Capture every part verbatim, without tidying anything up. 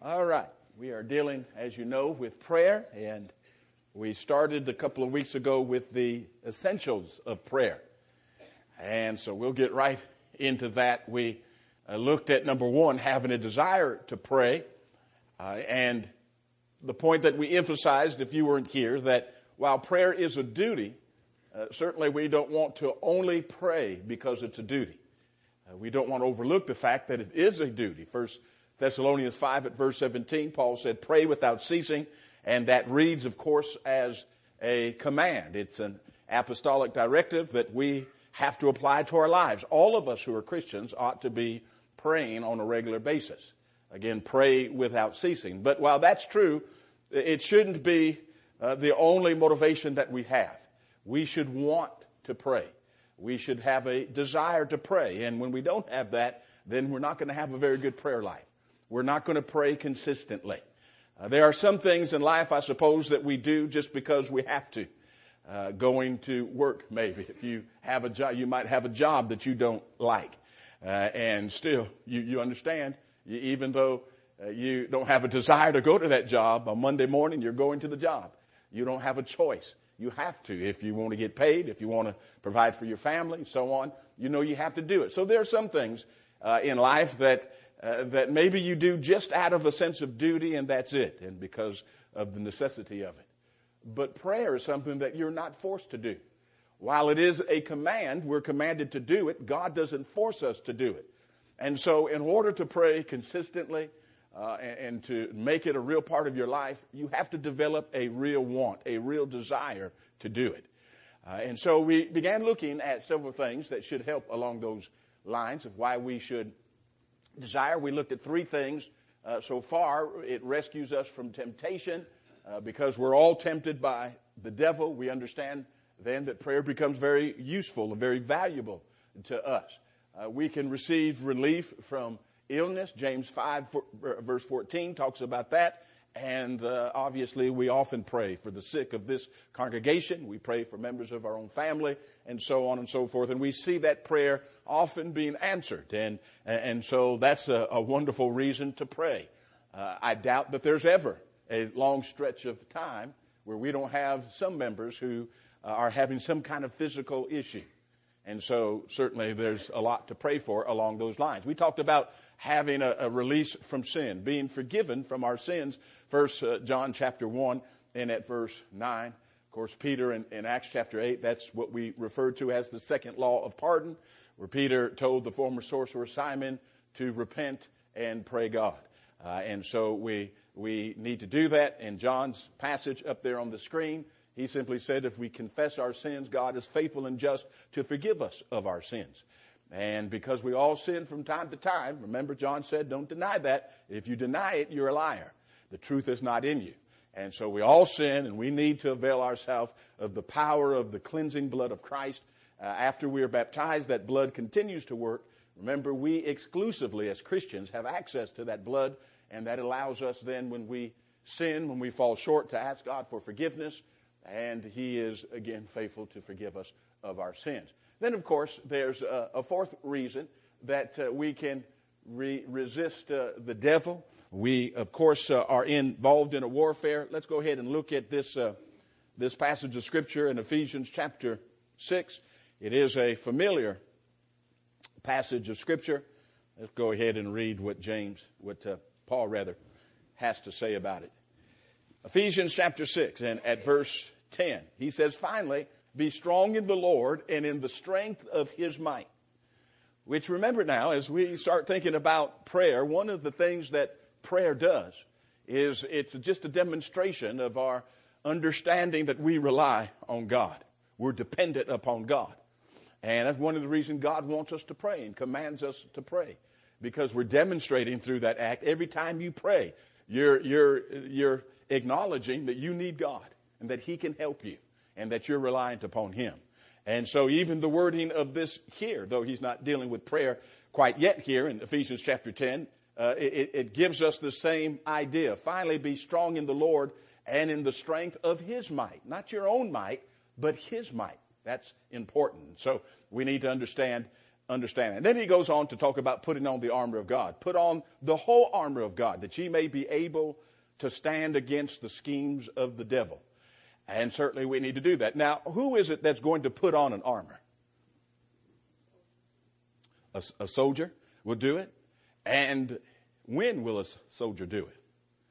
All right. We are dealing, as you know, with prayer, and we started a couple of weeks ago with the essentials of prayer. And so we'll get right into that. We uh, looked at, number one, having a desire to pray. Uh, and the point that we emphasized, if you weren't here, that while prayer is a duty, uh, certainly we don't want to only pray because it's a duty. Uh, we don't want to overlook the fact that it is a duty. First Thessalonians five at verse seventeen, Paul said, pray without ceasing. And that reads, of course, as a command. It's an apostolic directive that we have to apply to our lives. All of us who are Christians ought to be praying on a regular basis. Again, pray without ceasing. But while that's true, it shouldn't be uh, the only motivation that we have. We should want to pray. We should have a desire to pray. And when we don't have that, then we're not going to have a very good prayer life. We're not going to pray consistently. Uh, there are some things in life, I suppose, that we do just because we have to. Uh, going to work, maybe. If you have a job, you might have a job that you don't like. Uh, and still, you, you understand, you, even though uh, you don't have a desire to go to that job, on Monday morning you're going to the job. You don't have a choice. You have to. If you want to get paid, if you want to provide for your family, so on, you know you have to do it. So there are some things uh, in life that Uh, that maybe you do just out of a sense of duty, and that's it, and because of the necessity of it. But prayer is something that you're not forced to do. While it is a command, we're commanded to do it, God doesn't force us to do it. And so in order to pray consistently uh, and, and to make it a real part of your life, you have to develop a real want, a real desire to do it. Uh, and so we began looking at several things that should help along those lines of why we should desire. We looked at three things uh, so far. It rescues us from temptation uh, because we're all tempted by the devil. We understand then that prayer becomes very useful and very valuable to us. Uh, we can receive relief from illness. James five verse fourteen talks about that. And uh, obviously we often pray for the sick of this congregation. We pray for members of our own family and so on and so forth. And we see that prayer often being answered. And and so that's a, a wonderful reason to pray. Uh, I doubt that there's ever a long stretch of time where we don't have some members who uh, are having some kind of physical issue. And so certainly there's a lot to pray for along those lines. We talked about having a, a release from sin, being forgiven from our sins. First uh, John chapter one and at verse nine. Of course, Peter in, in Acts chapter eight, that's what we refer to as the second law of pardon, where Peter told the former sorcerer Simon to repent and pray God. Uh, and so we we need to do that. In John's passage up there on the screen, he simply said, if we confess our sins, God is faithful and just to forgive us of our sins. And because we all sin from time to time, remember John said, don't deny that. If you deny it, you're a liar. The truth is not in you. And so we all sin, and we need to avail ourselves of the power of the cleansing blood of Christ. Uh, after we are baptized, that blood continues to work. Remember, we exclusively as Christians have access to that blood, and that allows us then when we sin, when we fall short, to ask God for forgiveness. And he is, again, faithful to forgive us of our sins. Then, of course, there's a, a fourth reason that uh, we can re- resist uh, the devil. We, of course, uh, are involved in a warfare. Let's go ahead and look at this uh, this passage of Scripture in Ephesians chapter six. It is a familiar passage of Scripture. Let's go ahead and read what James, what uh, Paul, rather, has to say about it. Ephesians chapter six and at verse ten, he says, finally, be strong in the Lord and in the strength of his might. Which, remember now, as we start thinking about prayer, one of the things that prayer does is it's just a demonstration of our understanding that we rely on God. We're dependent upon God. And that's one of the reasons God wants us to pray and commands us to pray. Because we're demonstrating through that act, every time you pray, you're, you're, you're acknowledging that you need God and that he can help you and that you're reliant upon him. And so even the wording of this here, though he's not dealing with prayer quite yet here in Ephesians chapter ten, uh, it, it gives us the same idea. Finally, be strong in the Lord and in the strength of his might. Not your own might, but his might. That's important. So we need to understand understand. And then he goes on to talk about putting on the armor of God. Put on the whole armor of God, that ye may be able to stand against the schemes of the devil. And certainly we need to do that. Now, who is it that's going to put on an armor? A, a soldier will do it. And when will a soldier do it?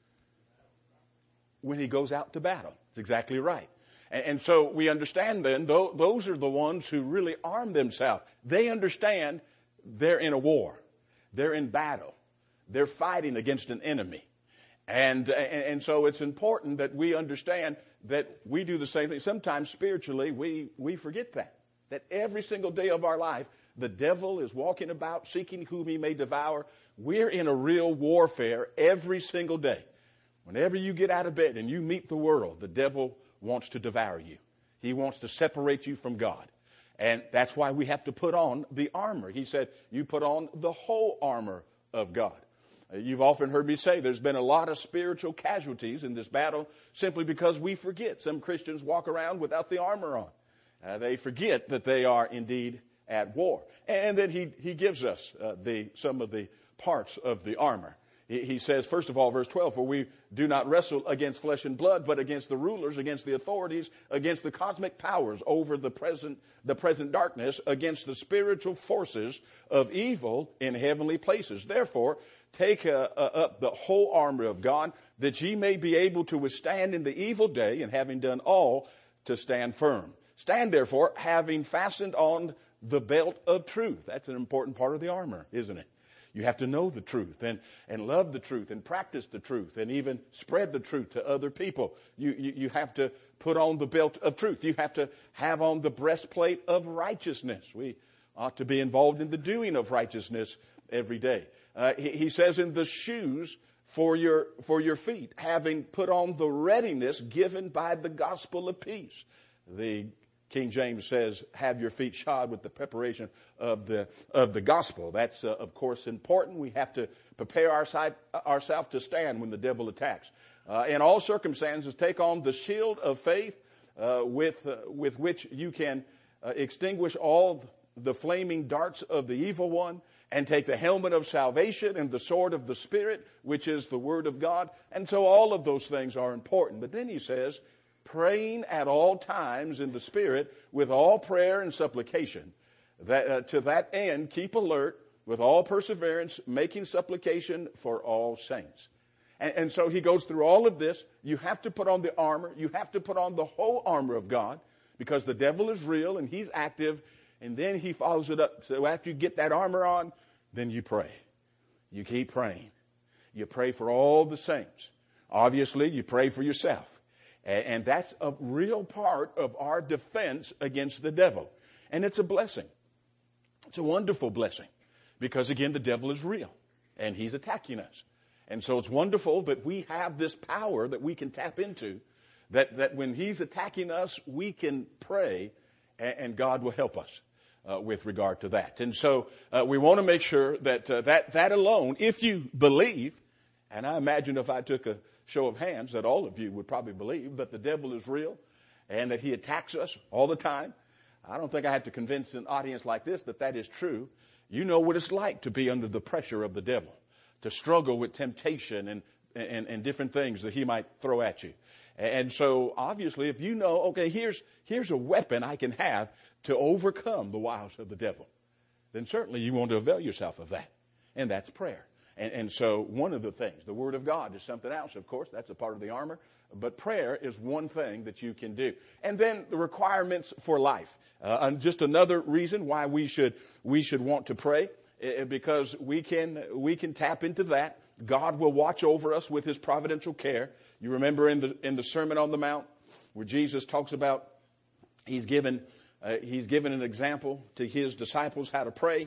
When he goes out to battle. That's exactly right. And, and so we understand then, though, those are the ones who really arm themselves. They understand they're in a war. They're in battle. They're fighting against an enemy. And, and, and so it's important that we understand that we do the same thing. Sometimes spiritually we, we forget that. That every single day of our life, the devil is walking about seeking whom he may devour. We're in a real warfare every single day. Whenever you get out of bed and you meet the world, the devil wants to devour you. He wants to separate you from God. And that's why we have to put on the armor. He said, you put on the whole armor of God. Uh, you've often heard me say there's been a lot of spiritual casualties in this battle simply because we forget. Some Christians walk around without the armor on. Uh, they forget that they are indeed at war. And then he, he gives us uh, the, some of the parts of the armor. He, he says, first of all, verse twelve, for we do not wrestle against flesh and blood, but against the rulers, against the authorities, against the cosmic powers over the present, the present darkness, against the spiritual forces of evil in heavenly places. Therefore, take uh, uh, up the whole armor of God, that ye may be able to withstand in the evil day, and having done all, to stand firm. Stand therefore, having fastened on the belt of truth. That's an important part of the armor, isn't it? You have to know the truth and, and love the truth and practice the truth and even spread the truth to other people. You, you, you have to put on the belt of truth. You have to have on the breastplate of righteousness. We ought to be involved in the doing of righteousness every day. Uh, he, he says in the shoes for your, for your feet, having put on the readiness given by the gospel of peace. The King James says, have your feet shod with the preparation of the of the gospel. That's, uh, of course, important. We have to prepare our side, ourselves to stand when the devil attacks. Uh, in all circumstances, take on the shield of faith uh, with, uh, with which you can uh, extinguish all the flaming darts of the evil one, and take the helmet of salvation and the sword of the Spirit, which is the word of God. And so all of those things are important. But then he says, praying at all times in the Spirit with all prayer and supplication. That, uh, to that end, keep alert with all perseverance, making supplication for all saints. And, and so he goes through all of this. You have to put on the armor. You have to put on the whole armor of God, because the devil is real and he's active. And then he follows it up. So after you get that armor on, then you pray. You keep praying. You pray for all the saints. Obviously, you pray for yourself. And that's a real part of our defense against the devil. And it's a blessing. It's a wonderful blessing. Because, again, the devil is real. And he's attacking us. And so it's wonderful that we have this power that we can tap into. That, that when he's attacking us, we can pray and, and God will help us uh, with regard to that. And so uh, we want to make sure that, uh, that that alone, if you believe, and I imagine if I took a show of hands that all of you would probably believe that the devil is real and that he attacks us all the time. I don't think I have to convince an audience like this that that is true. You know what it's like to be under the pressure of the devil, to struggle with temptation and, and, and different things that he might throw at you. And so obviously if you know, okay, here's, here's a weapon I can have to overcome the wiles of the devil, then certainly you want to avail yourself of that. And that's prayer. And, and so one of the things, the Word of God is something else, of course. That's a part of the armor. But prayer is one thing that you can do. And then the requirements for life. Uh, and just another reason why we should we should want to pray, uh, because we can we can tap into that. God will watch over us with his providential care. You remember in the in the Sermon on the Mount where Jesus talks about he's given uh, he's given an example to his disciples how to pray.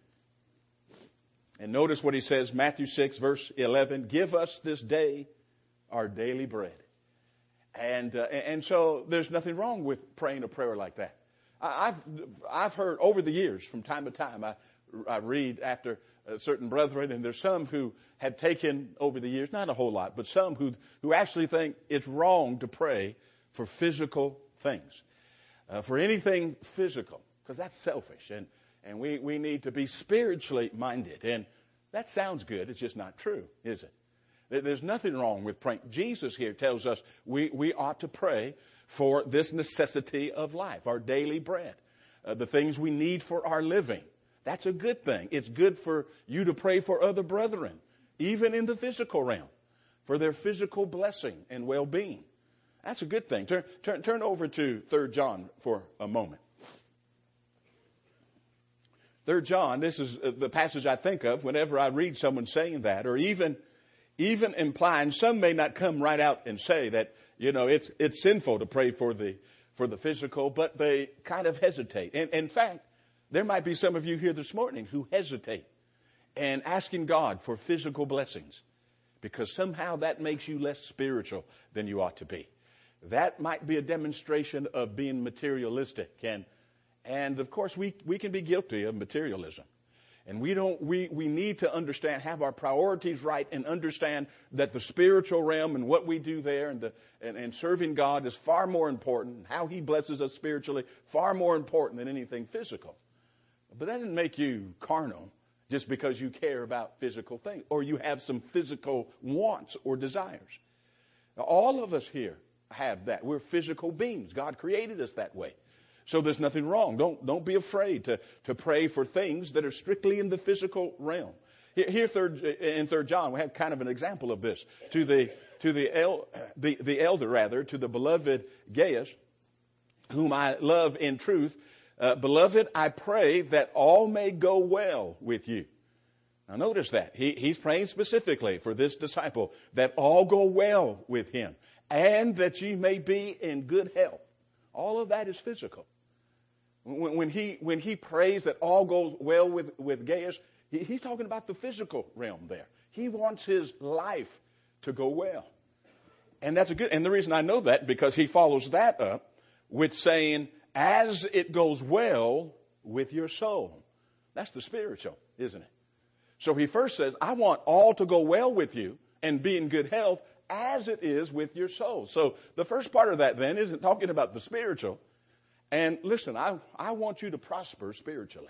And notice what he says, Matthew six, verse eleven, give us this day our daily bread. And uh, and so there's nothing wrong with praying a prayer like that. I've I've heard over the years, from time to time, I, I read after uh, certain brethren, and there's some who have taken over the years, not a whole lot, but some who, who actually think it's wrong to pray for physical things, uh, for anything physical, because that's selfish. And And we, we need to be spiritually minded. And that sounds good. It's just not true, is it? There's nothing wrong with praying. Jesus here tells us we, we ought to pray for this necessity of life, our daily bread, uh, the things we need for our living. That's a good thing. It's good for you to pray for other brethren, even in the physical realm, for their physical blessing and well-being. That's a good thing. Turn, turn, turn over to Third John for a moment. Third John, this is the passage I think of whenever I read someone saying that, or even even implying, some may not come right out and say that, you know, it's it's sinful to pray for the for the physical, but they kind of hesitate. And in fact, there might be some of you here this morning who hesitate and asking God for physical blessings because somehow that makes you less spiritual than you ought to be. That might be a demonstration of being materialistic. And And of course, we, we can be guilty of materialism. And we don't, we, we need to understand, have our priorities right and understand that the spiritual realm and what we do there and, the, and, and serving God is far more important. How He blesses us spiritually, far more important than anything physical. But that doesn't make you carnal just because you care about physical things or you have some physical wants or desires. Now, all of us here have that. We're physical beings. God created us that way. So there's nothing wrong. Don't don't be afraid to, to pray for things that are strictly in the physical realm. Here, here third, in Third John, we have kind of an example of this. To the to the, el, the the elder rather, to the beloved Gaius, whom I love in truth, uh, beloved, I pray that all may go well with you. Now notice that he he's praying specifically for this disciple that all go well with him, and that ye may be in good health. All of that is physical. When, when he when he prays that all goes well with, with Gaius, he, he's talking about the physical realm there. He wants his life to go well. And that's a good, and the reason I know that, because he follows that up with saying, as it goes well with your soul. That's the spiritual, isn't it? So he first says, I want all to go well with you and be in good health as it is with your soul. So the first part of that then isn't talking about the spiritual. And listen, I, I want you to prosper spiritually.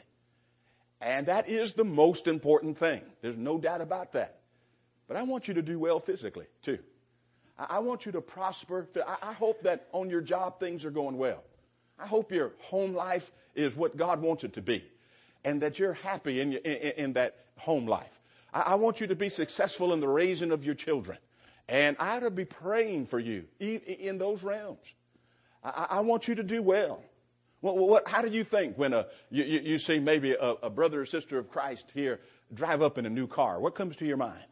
And that is the most important thing. There's no doubt about that. But I want you to do well physically, too. I, I want you to prosper. I, I hope that on your job things are going well. I hope your home life is what God wants it to be. And that you're happy in, your, in, in that home life. I, I want you to be successful in the raising of your children. And I ought to be praying for you in those realms. I, I want you to do well. What, what, how do you think when a, you, you, you see maybe a, a brother or sister of Christ here drive up in a new car? What comes to your mind?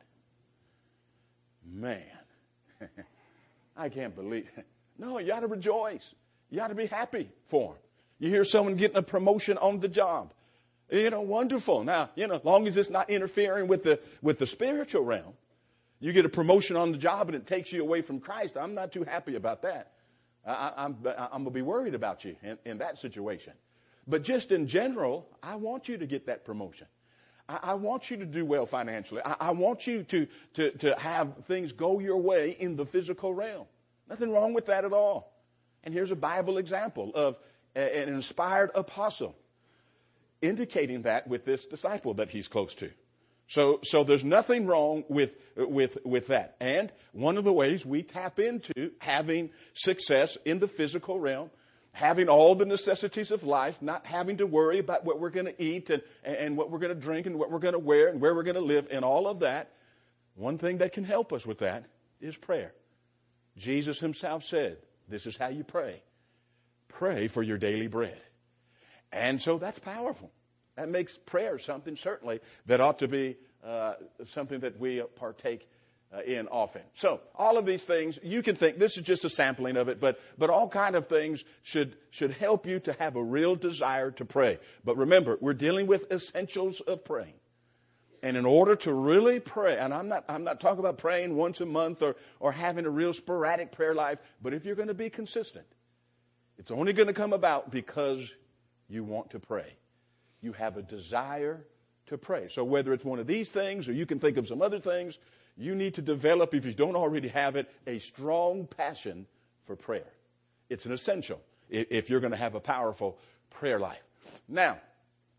Man, I can't believe it. No, you ought to rejoice. You ought to be happy for them. You hear someone getting a promotion on the job. You know, wonderful. Now, you know, as long as it's not interfering with the with the spiritual realm. You get a promotion on the job and it takes you away from Christ. I'm not too happy about that. I, I'm, I'm going to be worried about you in, in that situation. But just in general, I want you to get that promotion. I, I want you to do well financially. I, I want you to, to, to have things go your way in the physical realm. Nothing wrong with that at all. And here's a Bible example of a, an inspired apostle indicating that with this disciple that he's close to. So, so there's nothing wrong with, with, with that. And one of the ways we tap into having success in the physical realm, having all the necessities of life, not having to worry about what we're going to eat and, and what we're going to drink and what we're going to wear and where we're going to live and all of that, one thing that can help us with that is prayer. Jesus himself said, this is how you pray. Pray for your daily bread. And so that's powerful. That makes prayer something, certainly, that ought to be uh, something that we partake uh, in often. So all of these things, you can think, this is just a sampling of it, but but all kind of things should should help you to have a real desire to pray. But remember, we're dealing with essentials of praying. And in order to really pray, and I'm not I'm not talking about praying once a month or, or having a real sporadic prayer life, but if you're going to be consistent, it's only going to come about because you want to pray. You have a desire to pray. So whether it's one of these things or you can think of some other things, you need to develop, if you don't already have it, a strong passion for prayer. It's an essential if you're going to have a powerful prayer life. Now,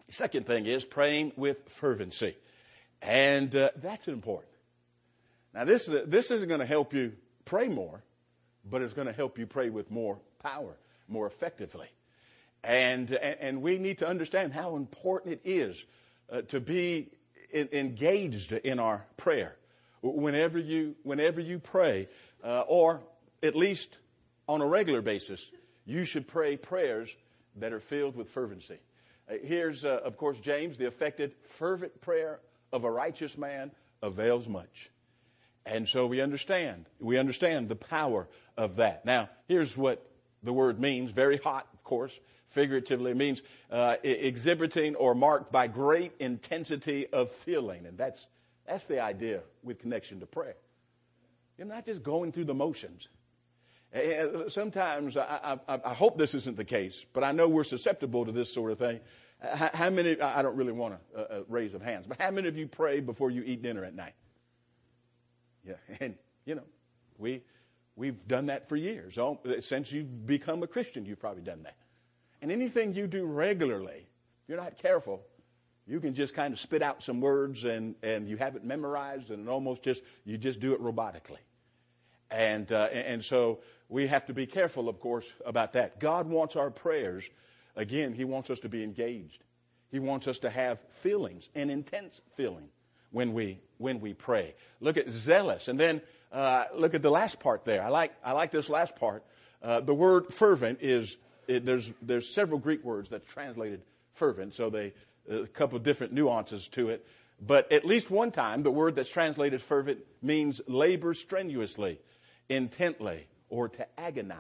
Second thing is praying with fervency. And uh, that's important. Now, this, this isn't going to help you pray more, but it's going to help you pray with more power, more effectively. And, and we need to understand how important it is uh, to be in, engaged in our prayer. Whenever you, whenever you pray, uh, or at least on a regular basis, you should pray prayers that are filled with fervency. Uh, here's, uh, of course, James, the effective, fervent prayer of a righteous man avails much. And so we understand, we understand the power of that. Now, here's what the word means. Very hot, of course. Figuratively, it means uh, exhibiting or marked by great intensity of feeling. And that's that's the idea with connection to prayer. You're not just going through the motions. Sometimes, I, I, I hope this isn't the case, but I know we're susceptible to this sort of thing. How, how many, I don't really want a, a raise of hands, but how many of you pray before you eat dinner at night? Yeah, and, you know, we, we've done that for years. Since you've become a Christian, you've probably done that. And anything you do regularly, if you're not careful, you can just kind of spit out some words and, and you have it memorized and almost just, you just do it robotically. And, uh, and so we have to be careful, of course, about that. God wants our prayers. Again, He wants us to be engaged. He wants us to have feelings, an intense feeling when we, when we pray. Look at zealous. And then, uh, look at the last part there. I like, I like this last part. Uh, the word fervent is, it, there's, there's several Greek words that's translated fervent. So they, a couple of different nuances to it. But at least one time, the word that's translated fervent means labor strenuously, intently, or to agonize.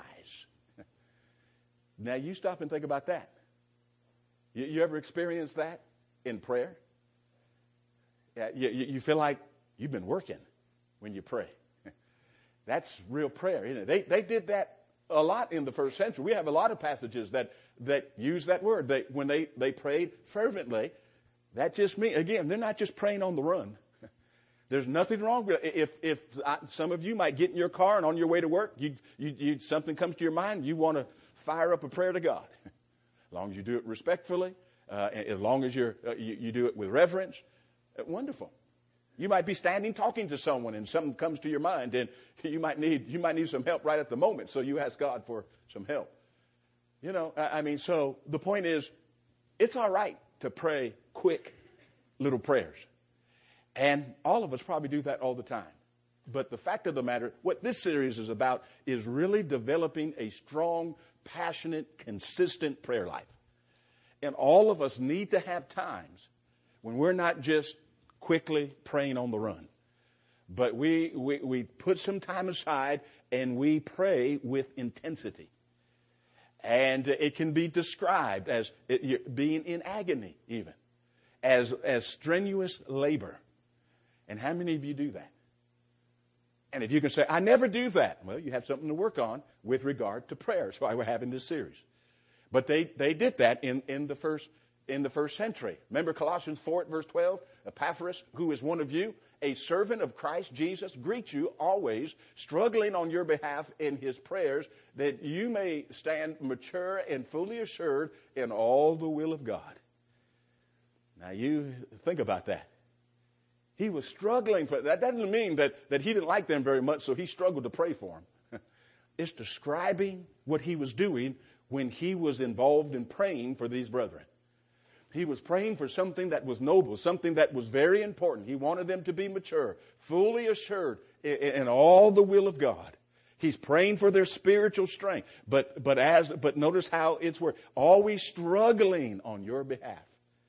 Now, you stop and think about that. You, you ever experienced that in prayer? Yeah, you, you feel like you've been working when you pray. That's real prayer, isn't it? They, they did that a lot in the first century. We have a lot of passages that, that use that word. They, when they, they prayed fervently, that just means, again, they're not just praying on the run. There's nothing wrong with it. If, if I, some of you might get in your car and on your way to work, you, you, you, something comes to your mind, you want to fire up a prayer to God. As long as you do it respectfully, uh, as long as you're, uh, you, you do it with reverence, uh, wonderful. You might be standing talking to someone and something comes to your mind and you might need, you might need some help right at the moment. So you ask God for some help. You know, I, I mean, so the point is, it's all right to pray quick little prayers. And all of us probably do that all the time. But the fact of the matter, what this series is about is really developing a strong, passionate, consistent prayer life. And all of us need to have times when we're not just quickly praying on the run, but we, we, we put some time aside and we pray with intensity. And it can be described as it, being in agony even, as, as strenuous labor. And how many of you do that? And if you can say, I never do that, well, you have something to work on with regard to prayer. That's why we're having this series. But they, they did that in, in the first in the first century. Remember Colossians four at verse twelve? Epaphras, who is one of you, a servant of Christ Jesus, greets you always, struggling on your behalf in his prayers, that you may stand mature and fully assured in all the will of God. Now you think about that. He was struggling for that. That doesn't mean that, that he didn't like them very much, so he struggled to pray for them. It's describing what he was doing when he was involved in praying for these brethren. He was praying for something that was noble, something that was very important. He wanted them to be mature, fully assured in, in all the will of God. He's praying for their spiritual strength. But, but as, but notice how it's word, always struggling on your behalf.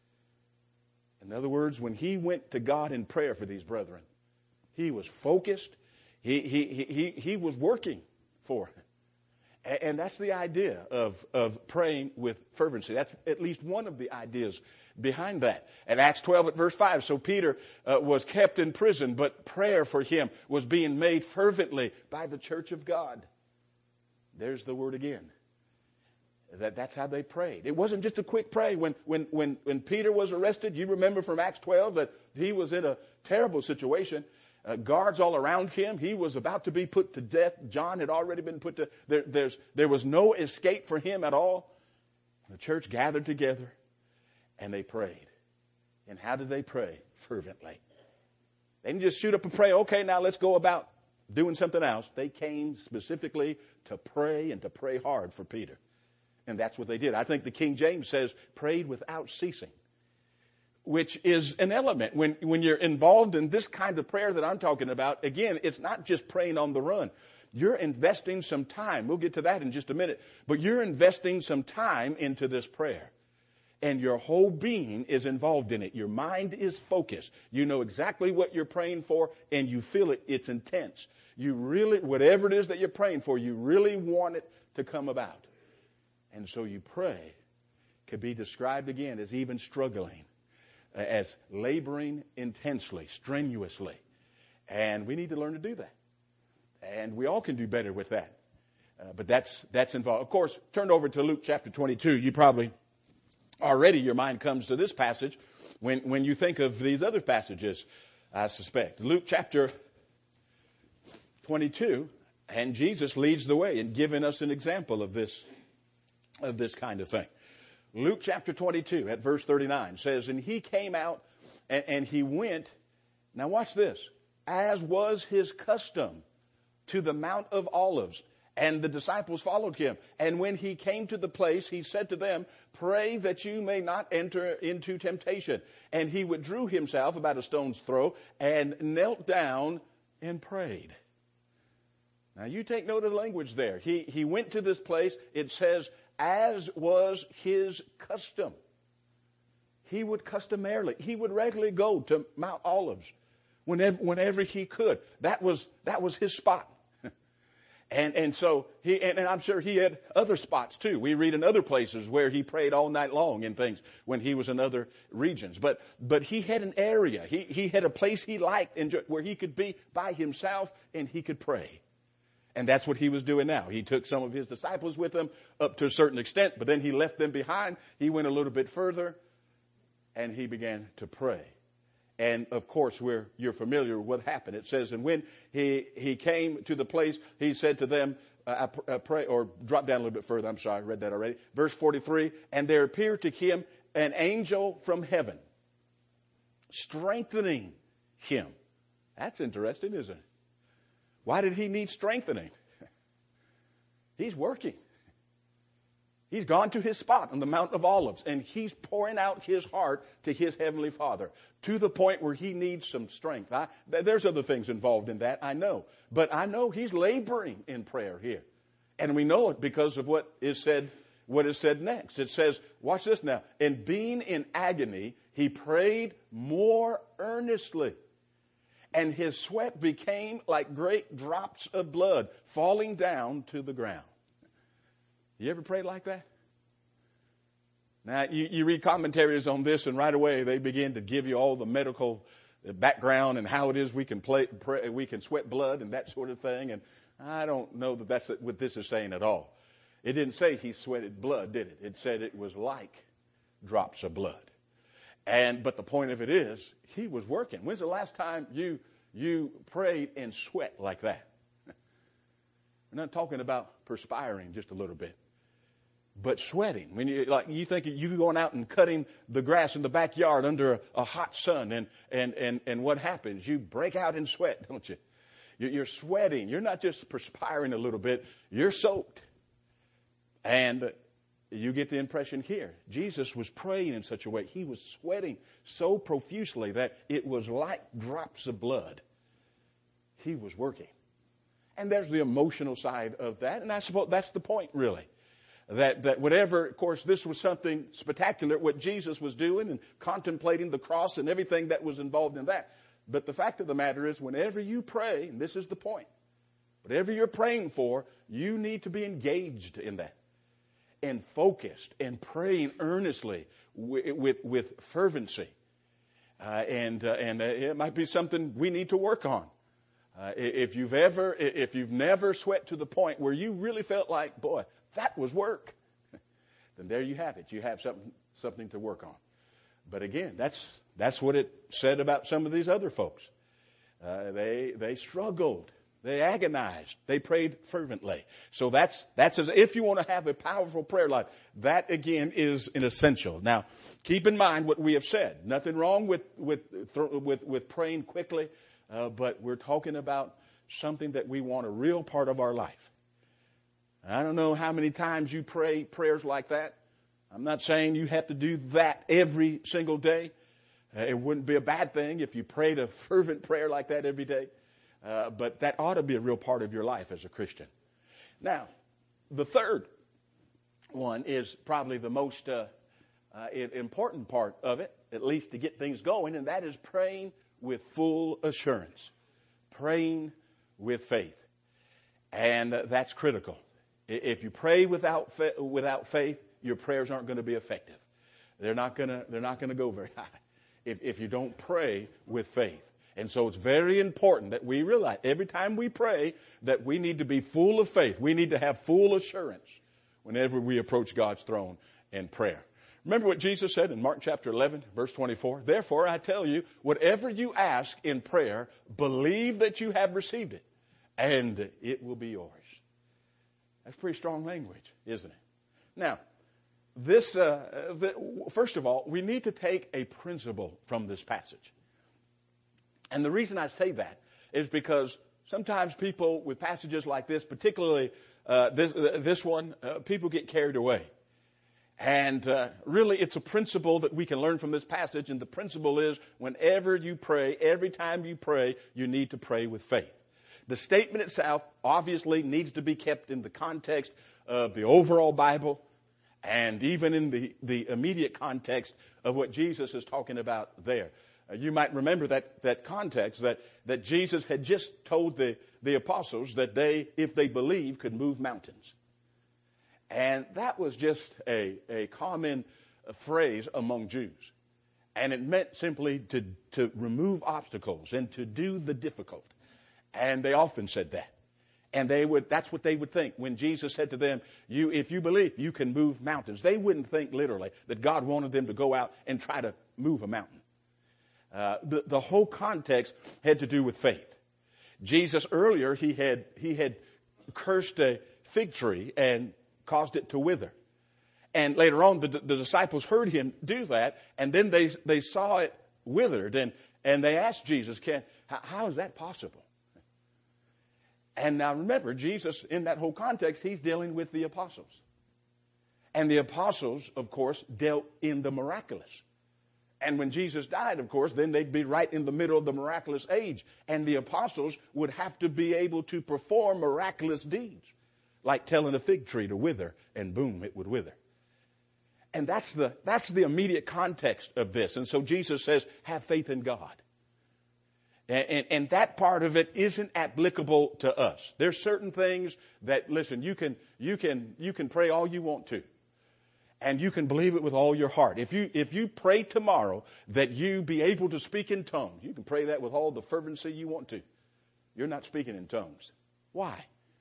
In other words, when he went to God in prayer for these brethren, he was focused. He, he, he, he was working for them. And that's the idea of, of praying with fervency. That's at least one of the ideas behind that. At Acts twelve at verse five, so Peter uh, was kept in prison, but prayer for him was being made fervently by the church of God. There's the word again. That, that's how they prayed. It wasn't just a quick pray. When, when, when, when Peter was arrested, you remember from Acts twelve that he was in a terrible situation. Uh, guards all around him. He was about to be put to death. John had already been put to there. There's there was no escape for him at all. The church gathered together, and they prayed. And how did they pray? Fervently. They didn't just shoot up and pray, okay, now let's go about doing something else. They came specifically to pray and to pray hard for Peter. And that's what they did. I think the King James says, prayed without ceasing, which is an element. When, when you're involved in this kind of prayer that I'm talking about, again, it's not just praying on the run. You're investing some time. We'll get to that in just a minute. But you're investing some time into this prayer. And your whole being is involved in it. Your mind is focused. You know exactly what you're praying for, and you feel it. It's intense. You really, whatever it is that you're praying for, you really want it to come about. And so you pray. Could be described again as even struggling, as laboring intensely, strenuously. And we need to learn to do that. And we all can do better with that. Uh, but that's that's involved. Of course, turn over to Luke chapter twenty-two. You probably already, your mind comes to this passage when, when you think of these other passages, I suspect. Luke chapter twenty-two, and Jesus leads the way in giving us an example of this, of this kind of thing. Luke chapter twenty-two at verse thirty-nine says, and he came out and, and he went, now watch this, as was his custom, to the Mount of Olives. And the disciples followed him. And when he came to the place, he said to them, pray that you may not enter into temptation. And he withdrew himself about a stone's throw and knelt down and prayed. Now you take note of the language there. He, he went to this place. It says, as was his custom. He would customarily, he would regularly go to Mount Olives whenever, whenever he could. That was, that was his spot. And and so he and, and I'm sure he had other spots too. We read in other places where he prayed all night long and things when he was in other regions. But but he had an area. He he had a place he liked enjoy, where he could be by himself and he could pray. And that's what he was doing now. He took some of his disciples with him up to a certain extent, but then he left them behind. He went a little bit further and he began to pray. And, of course, we're, you're familiar with what happened. It says, and when he, he came to the place, he said to them, uh, I, I pray, or drop down a little bit further. I'm sorry, I read that already. Verse forty-three, and there appeared to him an angel from heaven, strengthening him. That's interesting, isn't it? Why did he need strengthening? He's working. He's gone to his spot on the Mount of Olives, and he's pouring out his heart to his Heavenly Father to the point where he needs some strength. I, there's other things involved in that, I know. But I know he's laboring in prayer here. And we know it because of what is said, what is said next. It says, watch this now, and being in agony, he prayed more earnestly. And his sweat became like great drops of blood falling down to the ground. You ever prayed like that? Now, you, you read commentaries on this, and right away they begin to give you all the medical background and how it is we can play, pray, we can sweat blood and that sort of thing. And I don't know that that's what this is saying at all. It didn't say he sweated blood, did it? It said it was like drops of blood. And but the point of it is, he was working. When's the last time you you prayed and sweat like that? We're not talking about perspiring just a little bit. But sweating, when you like, you think you going out and cutting the grass in the backyard under a, a hot sun, and and and and what happens? You break out in sweat, don't you? You're sweating. You're not just perspiring a little bit. You're soaked, and you get the impression here. Jesus was praying in such a way. He was sweating so profusely that it was like drops of blood. He was working, and there's the emotional side of that, and I suppose that's the point, really. That, that whatever, of course, this was something spectacular, what Jesus was doing and contemplating the cross and everything that was involved in that. But the fact of the matter is, whenever you pray, and this is the point, whatever you're praying for, you need to be engaged in that and focused and praying earnestly with, with, with fervency. Uh, and uh, and uh, it might be something we need to work on. Uh, if you've ever, if you've never sweat to the point where you really felt like, boy, that was work, then there you have it. You have something something to work on. But again, that's that's what it said about some of these other folks. Uh, they they struggled. They agonized. They prayed fervently. So that's, that's as if you want to have a powerful prayer life. That again is an essential. Now, keep in mind what we have said. Nothing wrong with, with, with, with praying quickly, uh, but we're talking about something that we want a real part of our life. I don't know how many times you pray prayers like that. I'm not saying you have to do that every single day. Uh, it wouldn't be a bad thing if you prayed a fervent prayer like that every day. Uh, but that ought to be a real part of your life as a Christian. Now, the third one is probably the most uh, uh, important part of it, at least to get things going, and that is praying with full assurance. Praying with faith. And uh, that's critical. If you pray without fa- without faith, your prayers aren't going to be effective. They're not going to they're not going to go very high if if you don't pray with faith. And so it's very important that we realize every time we pray that we need to be full of faith. We need to have full assurance whenever we approach God's throne in prayer. Remember what Jesus said in Mark chapter eleven, verse twenty-four? Therefore, I tell you, whatever you ask in prayer, believe that you have received it, and it will be yours. That's pretty strong language, isn't it? Now, this, uh, the, first of all, we need to take a principle from this passage. And the reason I say that is because sometimes people with passages like this, particularly uh, this, uh, this one, uh, people get carried away. And uh, really, it's a principle that we can learn from this passage. And the principle is, whenever you pray, every time you pray, you need to pray with faith. The statement itself obviously needs to be kept in the context of the overall Bible and even in the, the immediate context of what Jesus is talking about there. Uh, you might remember that, that context that, that Jesus had just told the, the apostles that they, if they believe, could move mountains. And that was just a, a common phrase among Jews. And it meant simply to, to remove obstacles and to do the difficult. And they often said that. And they would, that's what they would think when Jesus said to them, "You, if you believe, you can move mountains." They wouldn't think literally that God wanted them to go out and try to move a mountain. Uh, the, the whole context had to do with faith. Jesus earlier, he had, he had cursed a fig tree and caused it to wither. And later on, the, the disciples heard him do that, and then they, they saw it withered, and, and they asked Jesus, "Can, how, how is that possible?" And now remember, Jesus, in that whole context, he's dealing with the apostles. And the apostles, of course, dealt in the miraculous. And when Jesus died, of course, then they'd be right in the middle of the miraculous age. And the apostles would have to be able to perform miraculous deeds, like telling a fig tree to wither, and boom, it would wither. And that's the, that's the immediate context of this. And so Jesus says, have faith in God. And, and, and that part of it isn't applicable to us. There's certain things that, listen, you can, you can, you can pray all you want to. And you can believe it with all your heart. If you, if you pray tomorrow that you be able to speak in tongues, you can pray that with all the fervency you want to. You're not speaking in tongues. Why?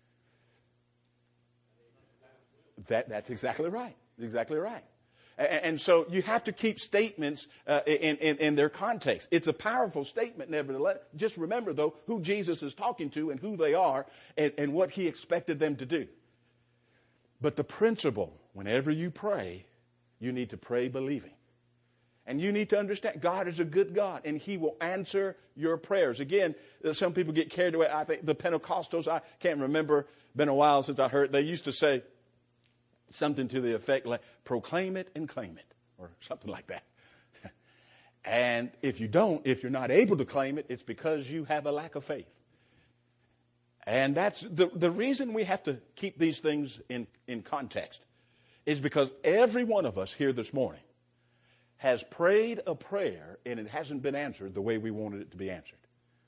That, that's exactly right. Exactly right. And so you have to keep statements uh, in, in, in their context. It's a powerful statement, nevertheless. Just remember, though, who Jesus is talking to and who they are and, and what he expected them to do. But the principle, whenever you pray, you need to pray believing. And you need to understand God is a good God, and he will answer your prayers. Again, some people get carried away. I think the Pentecostals, I can't remember, been a while since I heard, they used to say something to the effect like, proclaim it and claim it, or something like that. And if you don't, if you're not able to claim it, it's because you have a lack of faith. And that's the, the reason we have to keep these things in, in context is because every one of us here this morning has prayed a prayer and it hasn't been answered the way we wanted it to be answered.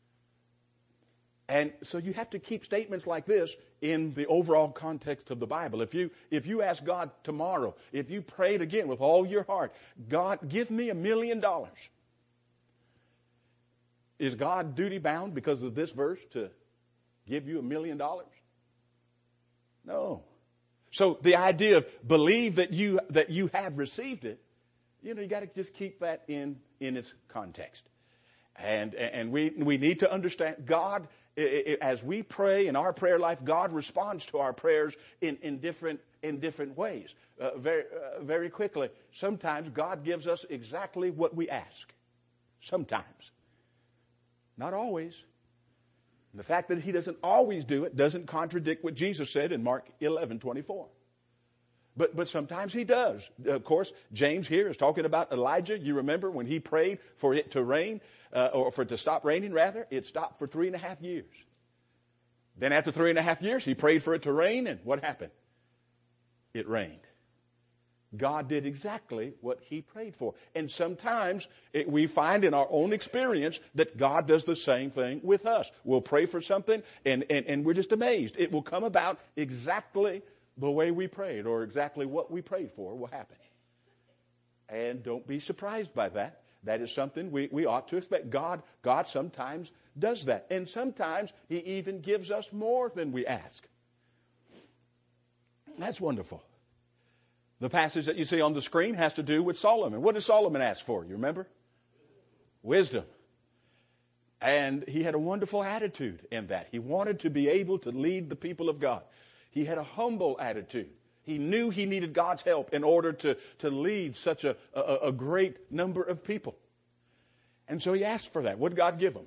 And so you have to keep statements like this in the overall context of the Bible. If you, if you ask God tomorrow, if you prayed again with all your heart, God, give me a million dollars. Is God duty bound because of this verse to give you a million dollars? No. So the idea of believe that you, that you have received it, you know, you got to just keep that in, in its context. And, and we, we need to understand God it, it, as we pray in our prayer life, God responds to our prayers in, in different in different ways. Uh, very uh, very quickly, sometimes God gives us exactly what we ask. Sometimes. Not always. The fact that he doesn't always do it doesn't contradict what Jesus said in Mark eleven twenty-four. But but sometimes he does. Of course, James here is talking about Elijah. You remember when he prayed for it to rain, uh, or for it to stop raining, rather? It stopped for three and a half years. Then after three and a half years, he prayed for it to rain, and what happened? It rained. God did exactly what he prayed for. And sometimes it, we find in our own experience that God does the same thing with us. We'll pray for something, and, and, and we're just amazed. It will come about exactly the way we prayed, or exactly what we prayed for will happen. And don't be surprised by that. That is something we, we ought to expect. God, God sometimes does that. And sometimes he even gives us more than we ask. That's wonderful. The passage that you see on the screen has to do with Solomon. What did Solomon ask for? You remember? Wisdom. And he had a wonderful attitude in that. He wanted to be able to lead the people of God. He had a humble attitude. He knew he needed God's help in order to, to lead such a, a, a great number of people. And so he asked for that. What did God give him?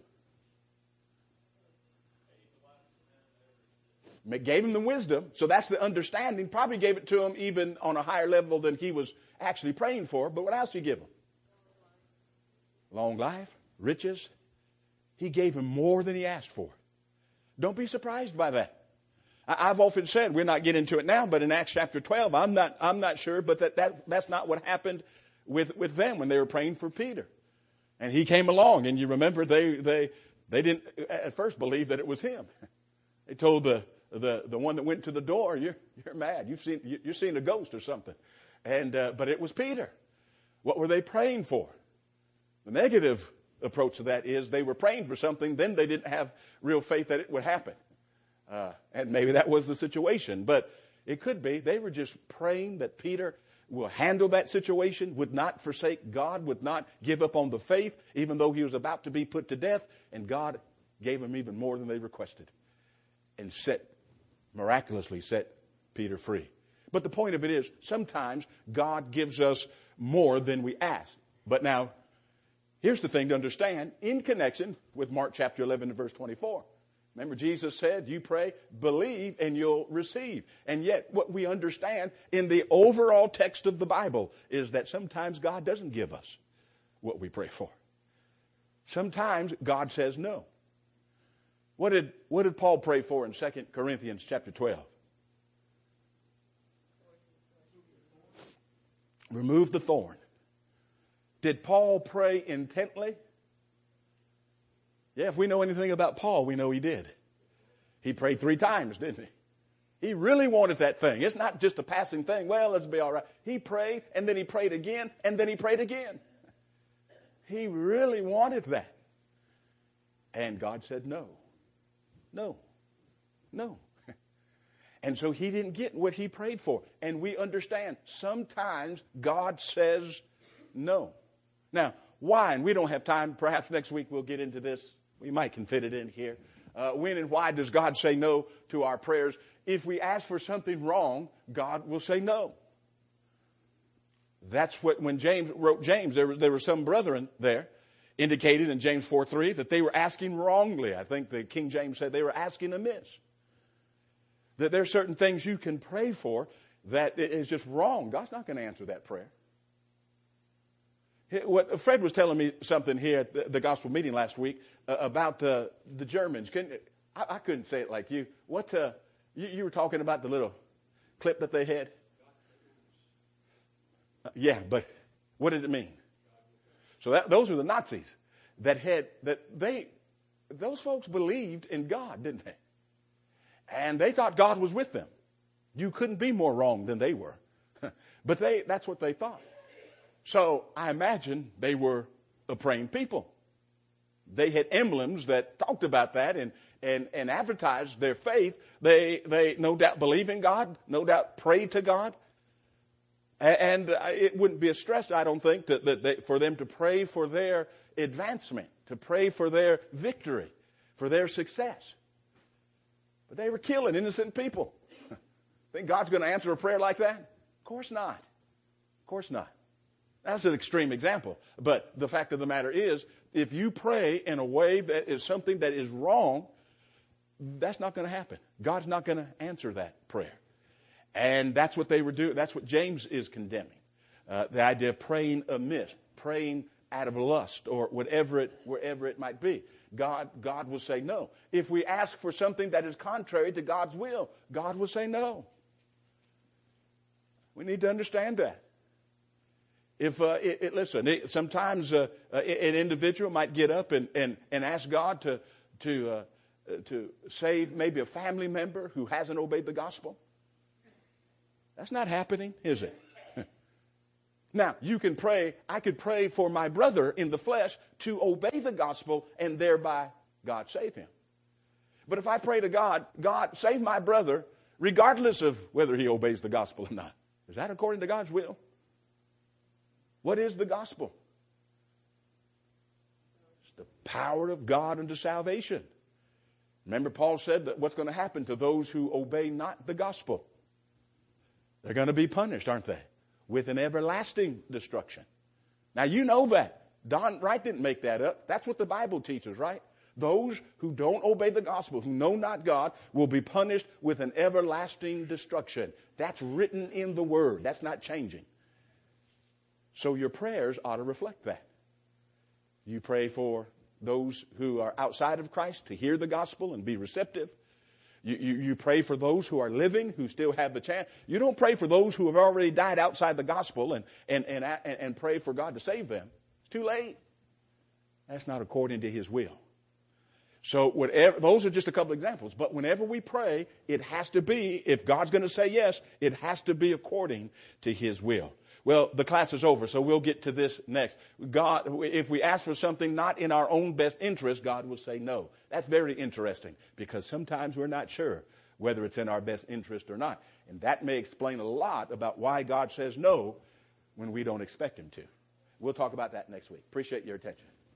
Gave him the wisdom, so that's the understanding. Probably gave it to him even on a higher level than he was actually praying for. But what else did he give him? Long life, riches. He gave him more than he asked for. Don't be surprised by that. I've often said, we're not getting into it now, but in Acts chapter twelve, I'm not, I'm not sure, but that, that, that's not what happened with, with them when they were praying for Peter. And he came along, and you remember they, they, they didn't at first believe that it was him. They told the, the, the one that went to the door, you're, you're mad. You've seen, you're seeing a ghost or something. And, uh, but it was Peter. What were they praying for? The negative approach to that is they were praying for something, then they didn't have real faith that it would happen. Uh, and maybe that was the situation, but it could be they were just praying that Peter will handle that situation, would not forsake God, would not give up on the faith, even though he was about to be put to death, and God gave him even more than they requested and set, miraculously set Peter free. But the point of it is, sometimes God gives us more than we ask. But now, here's the thing to understand in connection with Mark chapter eleven and verse twenty-four. Remember, Jesus said, you pray, believe, and you'll receive. And yet, what we understand in the overall text of the Bible is that sometimes God doesn't give us what we pray for. Sometimes God says no. What did, what did Paul pray for in Second Corinthians chapter twelve? Remove the thorn. Did Paul pray intently? Yeah, if we know anything about Paul, we know he did. He prayed three times, didn't he? He really wanted that thing. It's not just a passing thing. Well, let's be all right. He prayed, and then he prayed again, and then he prayed again. He really wanted that. And God said no. No. No. And so he didn't get what he prayed for. And we understand sometimes God says no. Now, why? And we don't have time. Perhaps next week we'll get into this. We might can fit it in here. Uh, when and why does God say no to our prayers? If we ask for something wrong, God will say no. That's what, when James wrote James, there, was, there were some brethren there indicated in James four three that they were asking wrongly. I think the King James said they were asking amiss. That there are certain things you can pray for that is just wrong. God's not going to answer that prayer. What Fred was telling me something here at the, the gospel meeting last week uh, about the the Germans. Can, I, I couldn't say it like you. What uh, you, you were talking about the little clip that they had? Uh, yeah, but what did it mean? So that, those are the Nazis that had that they those folks believed in God, didn't they? And they thought God was with them. You couldn't be more wrong than they were. But they that's what they thought. So I imagine they were a praying people. They had emblems that talked about that and, and, and advertised their faith. They, they no doubt believe in God, no doubt pray to God. And it wouldn't be a stress, I don't think, that, that they, for them to pray for their advancement, to pray for their victory, for their success. But they were killing innocent people. Think God's going to answer a prayer like that? Of course not. Of course not. That's an extreme example. But the fact of the matter is, if you pray in a way that is something that is wrong, that's not going to happen. God's not going to answer that prayer. And that's what they were doing. That's what James is condemning. Uh, the idea of praying amiss, praying out of lust, or whatever it, wherever it might be. God, God will say no. If we ask for something that is contrary to God's will, God will say no. We need to understand that. If uh, it, it, listen, it, sometimes uh, uh, an individual might get up and, and, and ask God to to uh, to save maybe a family member who hasn't obeyed the gospel. That's not happening, is it? Now, you can pray, I could pray for my brother in the flesh to obey the gospel and thereby God save him. But if I pray to God, God save my brother, regardless of whether he obeys the gospel or not, is that according to God's will? What is the gospel? It's the power of God unto salvation. Remember, Paul said that what's going to happen to those who obey not the gospel? They're going to be punished, aren't they? With an everlasting destruction. Now, you know that. Don Wright didn't make that up. That's what the Bible teaches, right? Those who don't obey the gospel, who know not God, will be punished with an everlasting destruction. That's written in the Word. That's not changing. So your prayers ought to reflect that. You pray for those who are outside of Christ to hear the gospel and be receptive. You, you, you pray for those who are living, who still have the chance. You don't pray for those who have already died outside the gospel and, and, and, and pray for God to save them. It's too late. That's not according to His will. So whatever, those are just a couple examples. But whenever we pray, it has to be, if God's going to say yes, it has to be according to His will. Well, the class is over, so we'll get to this next. God, if we ask for something not in our own best interest, God will say no. That's very interesting, because sometimes we're not sure whether it's in our best interest or not. And that may explain a lot about why God says no when we don't expect Him to. We'll talk about that next week. Appreciate your attention.